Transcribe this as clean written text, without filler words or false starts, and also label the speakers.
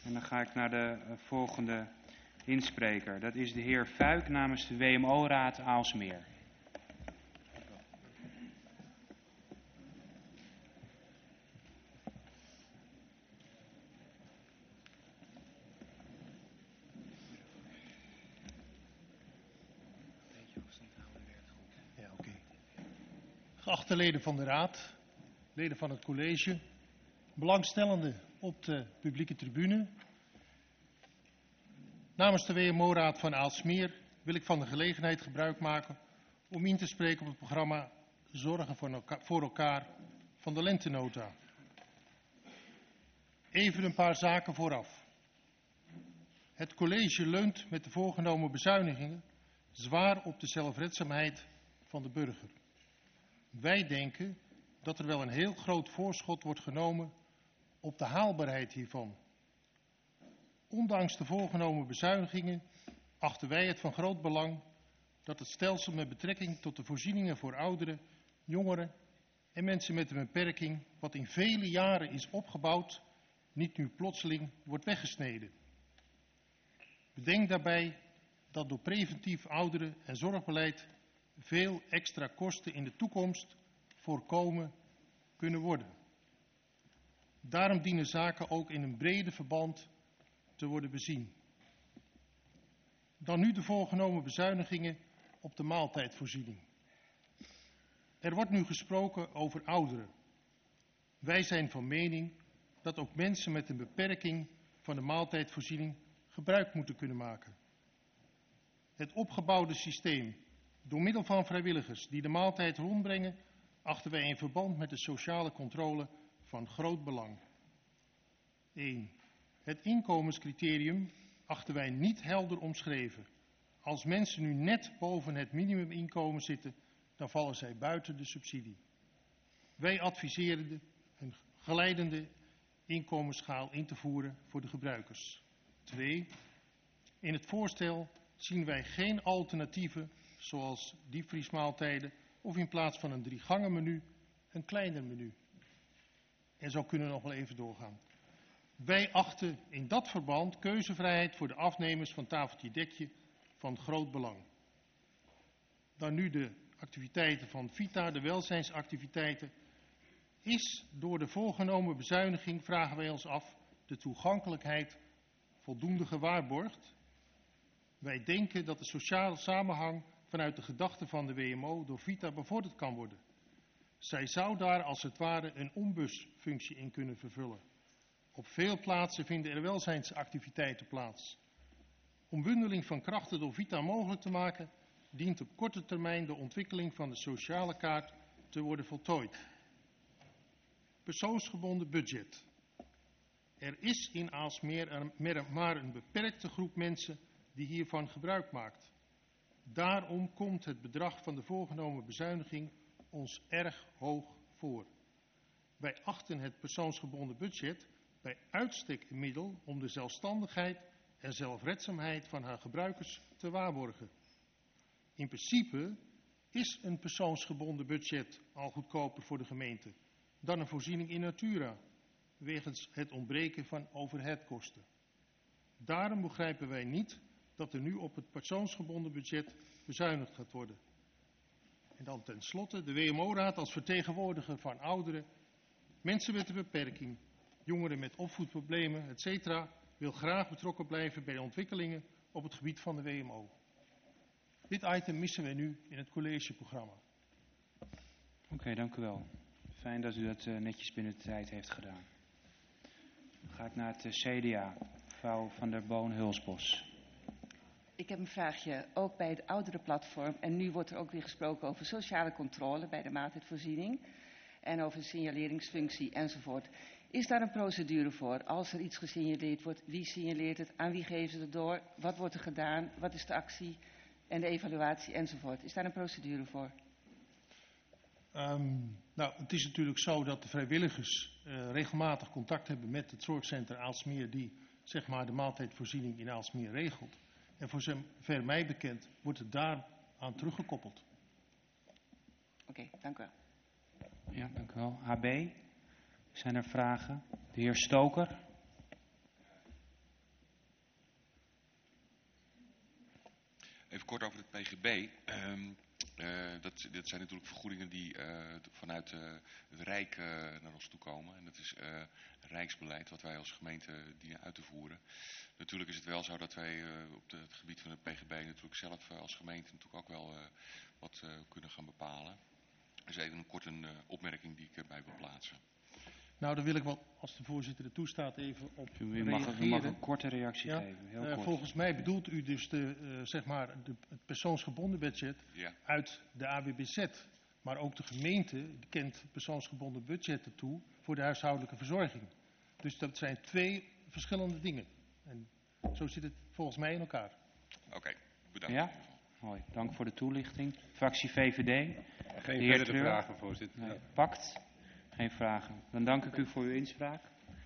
Speaker 1: En dan ga ik naar de volgende inspreker. Dat is de heer Fuik namens de WMO-raad Aalsmeer.
Speaker 2: Geachte leden van de Raad, leden van het college, belangstellenden op de publieke tribune. Namens de WMO-raad van Aalsmeer wil ik van de gelegenheid gebruik maken om in te spreken op het programma Zorgen voor elkaar van de lentenota. Even een paar zaken vooraf. Het college leunt met de voorgenomen bezuinigingen zwaar op de zelfredzaamheid van de burger. Wij denken dat er wel een heel groot voorschot wordt genomen op de haalbaarheid hiervan. Ondanks de voorgenomen bezuinigingen achten wij het van groot belang dat het stelsel met betrekking tot de voorzieningen voor ouderen, jongeren en mensen met een beperking, wat in vele jaren is opgebouwd, niet nu plotseling wordt weggesneden. Bedenk daarbij dat door preventief ouderen- en zorgbeleid veel extra kosten in de toekomst voorkomen kunnen worden. Daarom dienen zaken ook in een breder verband te worden bezien. Dan nu de voorgenomen bezuinigingen op de maaltijdvoorziening. Er wordt nu gesproken over ouderen. Wij zijn van mening dat ook mensen met een beperking van de maaltijdvoorziening gebruik moeten kunnen maken. Het opgebouwde systeem door middel van vrijwilligers die de maaltijd rondbrengen, achten wij in verband met de sociale controle van groot belang. 1. Het inkomenscriterium achten wij niet helder omschreven. Als mensen nu net boven het minimuminkomen zitten, dan vallen zij buiten de subsidie. Wij adviseren een geleidende inkomensschaal in te voeren voor de gebruikers. 2. In het voorstel zien wij geen alternatieven zoals diepvriesmaaltijden of in plaats van een 3-gangen menu een kleiner menu. En zo kunnen we nog wel even doorgaan. Wij achten in dat verband keuzevrijheid voor de afnemers van tafeltje dekje van groot belang. Dan nu de activiteiten van Vita, de welzijnsactiviteiten. Is door de voorgenomen bezuiniging, vragen wij ons af, de toegankelijkheid voldoende gewaarborgd? Wij denken dat de sociale samenhang vanuit de gedachte van de WMO door Vita bevorderd kan worden. Zij zou daar als het ware een ombusfunctie in kunnen vervullen. Op veel plaatsen vinden er welzijnsactiviteiten plaats. Om bundeling van krachten door Vita mogelijk te maken, dient op korte termijn de ontwikkeling van de sociale kaart te worden voltooid. Persoonsgebonden budget. Er is in Aalsmeer maar een beperkte groep mensen die hiervan gebruik maakt. Daarom komt het bedrag van de voorgenomen bezuiniging ons erg hoog voor. Wij achten het persoonsgebonden budget bij uitstek een middel om de zelfstandigheid en zelfredzaamheid van haar gebruikers te waarborgen. In principe is een persoonsgebonden budget al goedkoper voor de gemeente dan een voorziening in natura, wegens het ontbreken van overheadkosten. Daarom begrijpen wij niet dat er nu op het persoonsgebonden budget bezuinigd gaat worden. En dan tenslotte de WMO-raad als vertegenwoordiger van ouderen, mensen met een beperking, jongeren met opvoedproblemen, etc. wil graag betrokken blijven bij de ontwikkelingen op het gebied van de WMO. Dit item missen we nu in het collegeprogramma.
Speaker 1: Oké, dank u wel. Fijn dat u dat netjes binnen de tijd heeft gedaan. Dan ga ik naar het CDA, mevrouw Van der Boon-Hulsbos.
Speaker 3: Ik heb een vraagje, ook bij het ouderenplatform. En nu wordt er ook weer gesproken over sociale controle bij de maaltijdvoorziening. En over signaleringsfunctie enzovoort. Is daar een procedure voor? Als er iets gesignaleerd wordt, wie signaleert het? Aan wie geven ze het door? Wat wordt er gedaan? Wat is de actie en de evaluatie enzovoort? Is daar een procedure voor?
Speaker 2: Nou, het is natuurlijk zo dat de vrijwilligers regelmatig contact hebben met het zorgcentrum Aalsmeer die zeg maar de maaltijdvoorziening in Aalsmeer regelt. En voor zover mij bekend wordt het daar aan teruggekoppeld.
Speaker 3: Oké, dank u wel.
Speaker 1: Ja, dank u wel. HB, zijn er vragen? De heer Stoker.
Speaker 4: kort over het PGB. Dat zijn natuurlijk vergoedingen die vanuit het Rijk naar ons toe komen. En dat is rijksbeleid wat wij als gemeente dienen uit te voeren. Natuurlijk is het wel zo dat wij op het gebied van het PGB natuurlijk zelf als gemeente natuurlijk ook wel wat kunnen gaan bepalen. Dus even een korte opmerking die ik erbij wil plaatsen.
Speaker 2: Nou, daar wil ik wel, als de voorzitter het toestaat, even op
Speaker 1: U
Speaker 2: reageren.
Speaker 1: mag een korte reactie
Speaker 2: Ja,
Speaker 1: geven, heel kort.
Speaker 2: volgens mij bedoelt u dus het persoonsgebonden budget uit de AWBZ. Maar ook de gemeente kent persoonsgebonden budgetten toe voor de huishoudelijke verzorging. Dus dat zijn twee verschillende dingen. En zo zit het volgens mij in elkaar.
Speaker 4: Oké, bedankt.
Speaker 1: Ja? Mooi, dank voor de toelichting. Fractie VVD.
Speaker 5: Geen verdere vragen, voorzitter.
Speaker 1: Nee, Pakt. Geen vragen. Dan dank ik u voor uw inspraak.